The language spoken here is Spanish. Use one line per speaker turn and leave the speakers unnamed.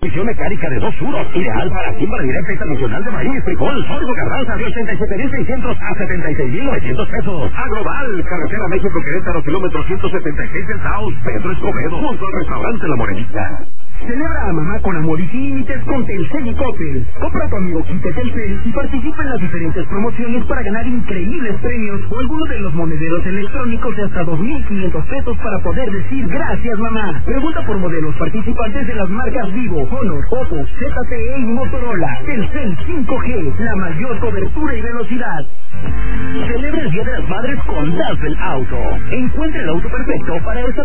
Misión mecánica de 2 euros, ideal para siembra directa internacional de maíz, frijol, sorgo, garbanza de 87.600 a 76.900 pesos. Agroval, carretera México-Querétaro, kilómetro 176 en Taos, Pedro Escobedo, junto al restaurante La Morenita. Celebra a mamá con amor y sin límites con Telcel y Coppel. Compra a tu amigo Quite Telcel y participa en las diferentes promociones para ganar increíbles premios o alguno de los monederos electrónicos de hasta 2.500 pesos para poder decir gracias mamá. Pregunta por modelos participantes de las marcas Vivo, Honor, Oppo, ZTE y Motorola. Telcel 5G, la mayor cobertura y velocidad. Celebra el Día de las Madres con Dazzle Auto. Encuentra el auto perfecto para esa